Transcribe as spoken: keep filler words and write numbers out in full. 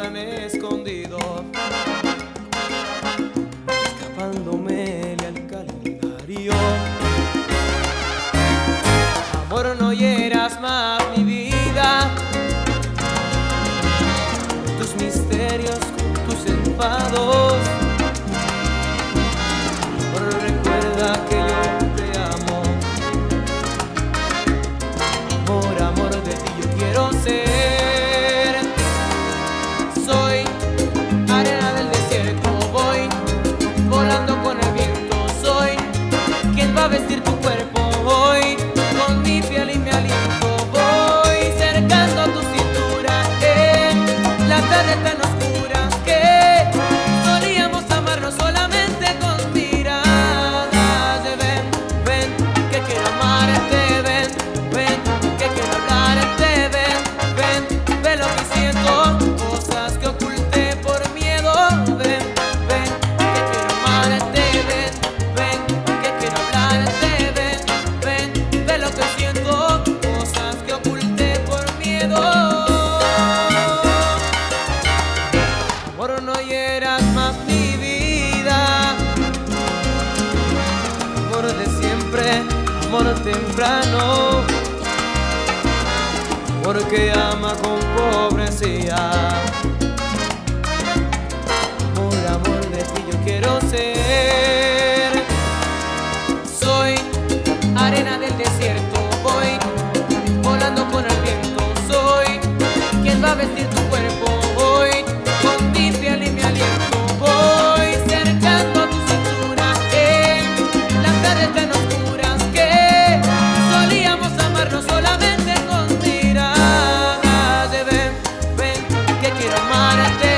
tan escondido, escapándome al calendario. Amor, no hieras más mi vida, tus misterios, tus enfados. Amor, recuerda que yo te amo. Amor, amor, de ti yo quiero ser. Soy arena del desierto, voy volando con el viento. Soy quien va a vestir tu cuerpo hoy con mi piel y mi aliento. Voy cercando tu cintura en la tarde tan oscura que solíamos amarnos solamente con miradas. Ven, ven, que quiero amarte. Ven, ven, que quiero hablarte. Ven, ven, ve lo que siento, cosas que oculté por miedo. Ven, ven, que quiero amarte. Ven, ven, que quiero hablarte. Ven, ven, ve lo que siento, cosas que oculté por miedo. Amor, no hieras más mi vida, amor de siempre, amor temprano, amor que ama con pobrecía. Amor, amor, de ti yo quiero ser. Soy arena del desierto, voy volando con el viento. Soy quien va a vestir tu cuerpo hoy con mi piel y mi aliento. Voy cercando tu cintura en las tardes tan oscuras que solíamos amarnos solamente con miradas. Ven, ven, que quiero amarte.